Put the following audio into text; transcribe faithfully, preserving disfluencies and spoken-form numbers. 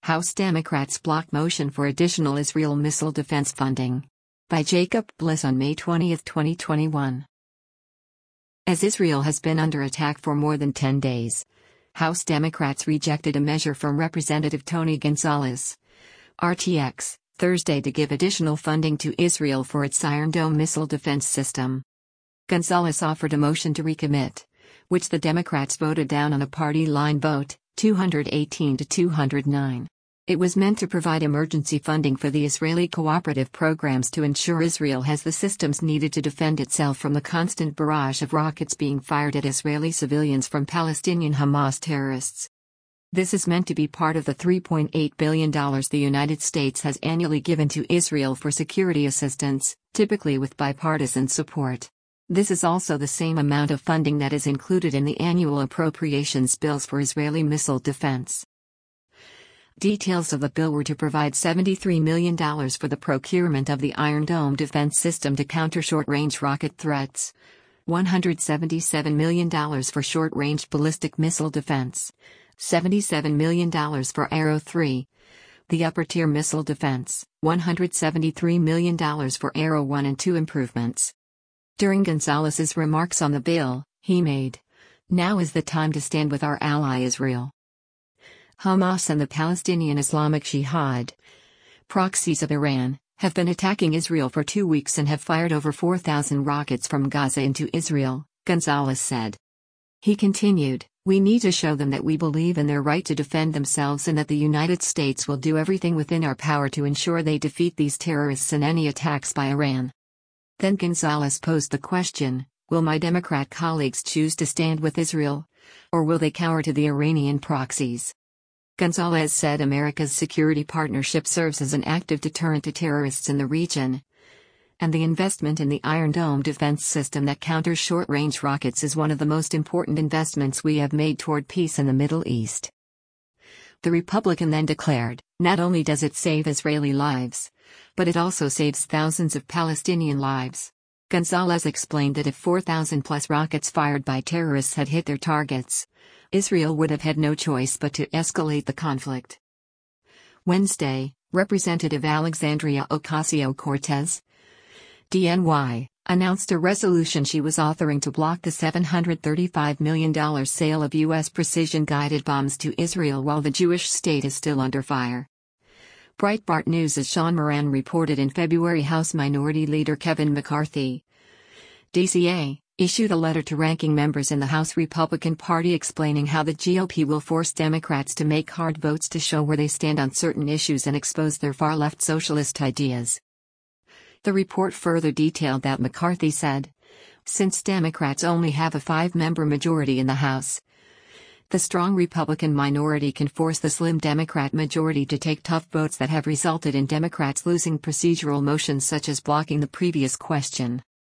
House Democrats block motion for additional Israel missile defense funding. By Jacob Bliss on May twentieth, twenty twenty-one. As Israel has been under attack for more than ten days, House Democrats rejected a measure from Representative Tony Gonzalez, R T X, Thursday to give additional funding to Israel for its Iron Dome missile defense system. Gonzalez offered a motion to recommit, which the Democrats voted down on a party line vote, two hundred eighteen to two hundred nine. It was meant to provide emergency funding for the Israeli cooperative programs to ensure Israel has the systems needed to defend itself from the constant barrage of rockets being fired at Israeli civilians from Palestinian Hamas terrorists. This is meant to be part of the three point eight billion dollars the United States has annually given to Israel for security assistance, typically with bipartisan support. This is also the same amount of funding that is included in the annual appropriations bills for Israeli missile defense. Details of the bill were to provide seventy-three million dollars for the procurement of the Iron Dome defense system to counter short-range rocket threats, one hundred seventy-seven million dollars for short-range ballistic missile defense, seventy-seven million dollars for Arrow three, the upper-tier missile defense, one hundred seventy-three million dollars for Arrow one and two improvements. During Gonzalez's remarks on the bill, he made, "Now is the time to stand with our ally Israel. Hamas and the Palestinian Islamic Jihad, proxies of Iran, have been attacking Israel for two weeks and have fired over four thousand rockets from Gaza into Israel," Gonzalez said. He continued, "We need to show them that we believe in their right to defend themselves and that the United States will do everything within our power to ensure they defeat these terrorists and any attacks by Iran." Then Gonzalez posed the question, will my Democrat colleagues choose to stand with Israel? Or will they cower to the Iranian proxies? Gonzalez said America's security partnership serves as an active deterrent to terrorists in the region, and the investment in the Iron Dome defense system that counters short-range rockets is one of the most important investments we have made toward peace in the Middle East. The Republican then declared, not only does it save Israeli lives, but it also saves thousands of Palestinian lives. Gonzalez explained that if four thousand plus rockets fired by terrorists had hit their targets, Israel would have had no choice but to escalate the conflict. Wednesday, Representative Alexandria Ocasio-Cortez, D N Y, announced a resolution she was authoring to block the seven hundred thirty-five million dollars sale of U S precision-guided bombs to Israel while the Jewish state is still under fire. Breitbart News' Sean Moran reported in February House Minority Leader Kevin McCarthy, D C A, issued a letter to ranking members in the House Republican Party explaining how the G O P will force Democrats to make hard votes to show where they stand on certain issues and expose their far-left socialist ideas. The report further detailed that McCarthy said, since Democrats only have a five-member majority in the House, the strong Republican minority can force the slim Democrat majority to take tough votes that have resulted in Democrats losing procedural motions such as blocking the previous question.